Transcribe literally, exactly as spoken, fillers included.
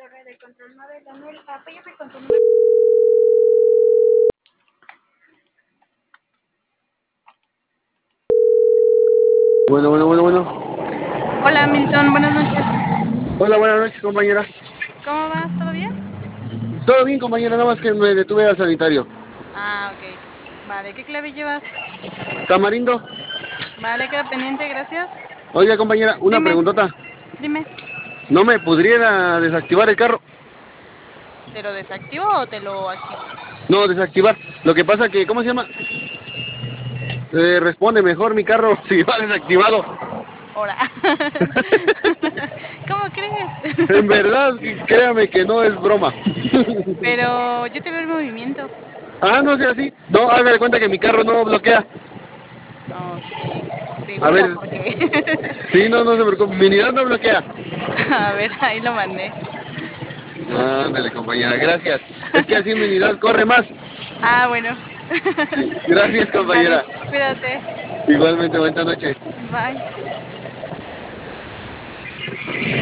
torre de control nueve, Daniel, apóyame con tu número. Bueno, bueno, bueno, bueno. Hola Milton, buenas noches. Hola, buenas noches, compañera. ¿Cómo vas? ¿Todo bien? Todo bien, compañera, nada más que me detuve al sanitario. Ah, ok. Vale, ¿qué clave llevas? Tamarindo. Vale, queda pendiente, gracias. Oiga, compañera, una Dime, preguntota. dime. ¿No me pudiera desactivar el carro? ¿Te lo desactivo o te lo activo? No, desactivar. Lo que pasa que, ¿cómo se llama? Eh, responde mejor mi carro si va desactivado. Ahora. ¿Cómo crees? En verdad, créame que no es broma. Pero yo te veo el movimiento. Ah, no sea así. No, haga de cuenta que mi carro no bloquea. Ok, A seguro, ver, porque... sí, no, no se preocupe. Mi unidad no bloquea. A ver, ahí lo mandé. Ándale, compañera, gracias. Es que así mi unidad corre más. Ah, bueno. Gracias, Vale, compañera. cuídate. Igualmente, buena noche. Bye.